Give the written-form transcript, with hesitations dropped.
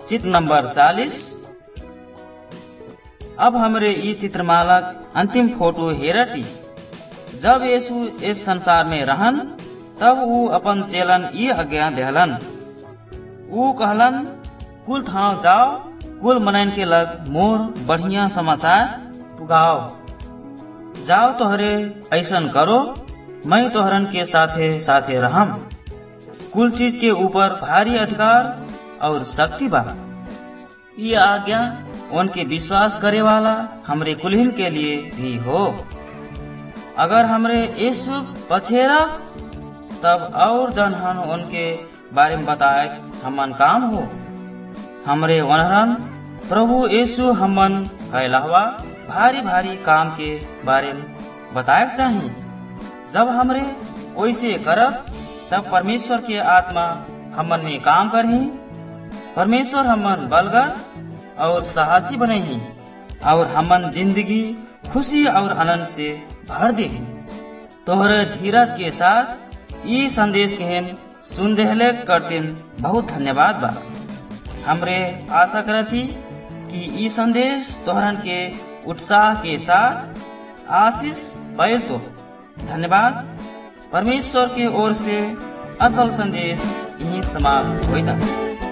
चित्र नंबर 40। अब हमरे ई चित्रमालक अंतिम फोटो हेरटी। जब यीशु इस संसार में रहन तब ऊ अपन चेलन ई आज्ञा देहलन। ऊ कहलन, कुल ठाव जाओ, कुल मनैन के लग मोर बढ़िया समाचार पुगाओ। जाओ तोहरे ऐसन करो, मैं तोहरन के साथे साथे रहम। कुल चीज के ऊपर भारी अधिकार और शक्ति बा। ये आज्ञा उनके विश्वास करे वाला हमरे कुलहिन के लिए भी हो। अगर हमरे यीशु पछेरा तब और जनहन उनके बारे में बताए हमन काम हो। हमरे वनहरन प्रभु यीशु हमन कहलावा भारी भारी काम के बारे में बताए चाहिए। जब हमरे वैसे करब तब परमेश्वर के आत्मा हमन में काम करही। परमेश्वर हमन बलगर और साहसी बनेही और हमन जिंदगी खुशी और आनंद से भर देही। तोहरे धीरज के साथ ई संदेश के सुन देहले करते बहुत धन्यवाद बा। हमरे आशा करती कि ई संदेश तोहरन के उत्साह के साथ आशीष पाइल। तो धन्यवाद। परमेश्वर के ओर से असल संदेश यही समाप्त होता।